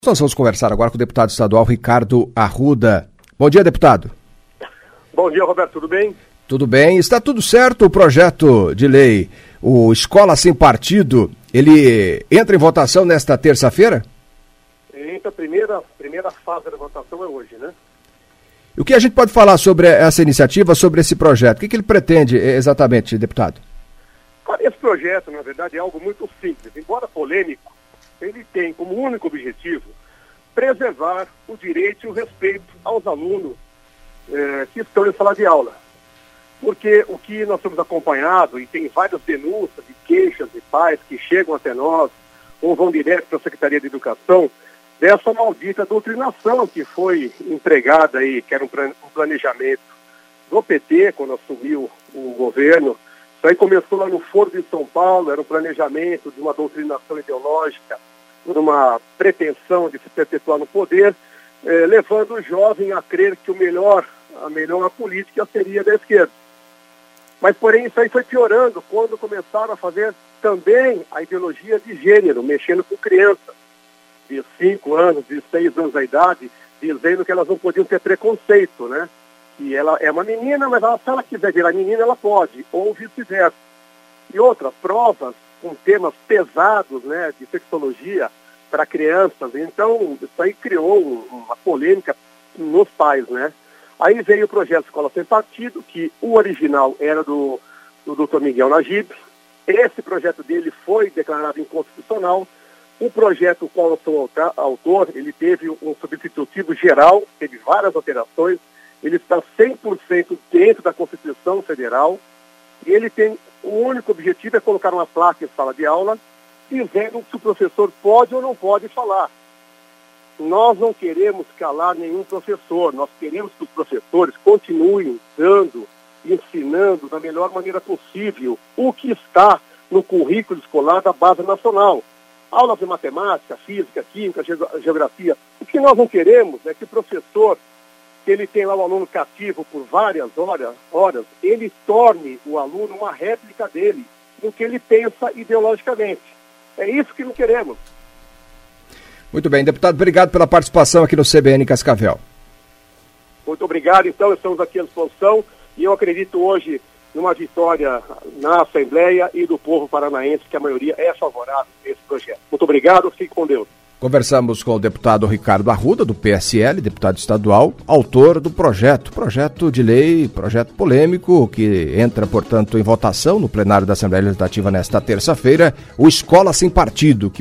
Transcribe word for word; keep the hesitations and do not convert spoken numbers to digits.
Nós vamos conversar agora com o deputado estadual Ricardo Arruda. Bom dia, deputado. Bom dia, Roberto, tudo bem? Tudo bem. Está tudo certo o projeto de lei, o Escola Sem Partido, ele entra em votação nesta terça-feira? Entra, a primeira, primeira fase da votação é hoje, né? O que a gente pode falar sobre essa iniciativa, sobre esse projeto? O que, que ele pretende exatamente, deputado? Esse projeto, na verdade, é algo muito simples. Embora polêmico, ele tem como único objetivo preservar o direito e o respeito aos alunos eh, que estão em sala de aula. Porque o que nós temos acompanhado, e tem várias denúncias e queixas de pais que chegam até nós, ou vão direto para a Secretaria de Educação, dessa maldita doutrinação que foi empregada aí, que era um planejamento do P T, quando assumiu o governo. Isso aí começou lá no Foro de São Paulo, era um planejamento de uma doutrinação ideológica, uma pretensão de se perpetuar no poder, eh, levando o jovem a crer que o melhor, a melhor política seria da esquerda. Mas, porém, isso aí foi piorando quando começaram a fazer também a ideologia de gênero, mexendo com crianças de cinco anos, de seis anos de idade, dizendo que elas não podiam ter preconceito, né? Que ela é uma menina, mas ela, se ela quiser virar menina, ela pode, ou vice-versa. E outras provas com temas pesados, né, de sexologia para crianças. Então, isso aí criou uma polêmica nos pais, né? Aí veio o projeto Escola Sem Partido, que o original era do, do doutor Miguel Najib. Esse projeto dele foi declarado inconstitucional. O projeto, o qual eu sou autor, ele teve um substitutivo geral, teve várias alterações. Ele está cem por cento dentro da Constituição Federal e ele tem o único objetivo é colocar uma placa em sala de aula dizendo se o professor pode ou não pode falar. Nós não queremos calar nenhum professor, nós queremos que os professores continuem dando, ensinando da melhor maneira possível o que está no currículo escolar da Base Nacional. Aulas de matemática, física, química, geografia. O que nós não queremos é que o professor, que ele tem lá o aluno cativo por várias horas, horas, ele torne o aluno uma réplica dele, no que ele pensa ideologicamente. É isso que não queremos. Muito bem, deputado, obrigado pela participação aqui no C B N Cascavel. Muito obrigado, então, estamos aqui à disposição e eu acredito hoje numa vitória na Assembleia e do povo paranaense, que a maioria é favorável a esse projeto. Muito obrigado, fique com Deus. Conversamos com o deputado Ricardo Arruda, do P S L, deputado estadual, autor do projeto, projeto de lei, projeto polêmico, que entra, portanto, em votação no plenário da Assembleia Legislativa nesta terça-feira, o Escola Sem Partido, que